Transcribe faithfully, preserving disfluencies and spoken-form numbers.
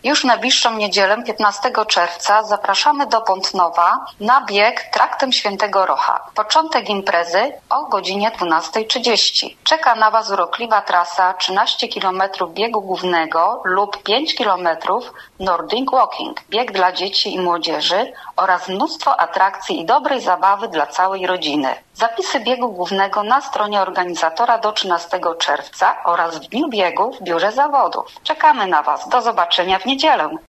Już w najbliższą niedzielę, piętnastego czerwca, zapraszamy do Pątnowa na bieg traktem Świętego Rocha. Początek imprezy o godzinie dwunastej trzydzieści. Czeka na Was urokliwa trasa trzynaście kilometrów biegu głównego lub pięć kilometrów Nordic Walking, bieg dla dzieci i młodzieży oraz mnóstwo atrakcji i dobrej zabawy dla całej rodziny. Zapisy biegu głównego na stronie organizatora do trzynastego czerwca oraz w dniu biegu w biurze zawodów. Czekamy na Was. Do zobaczenia w niedzielę.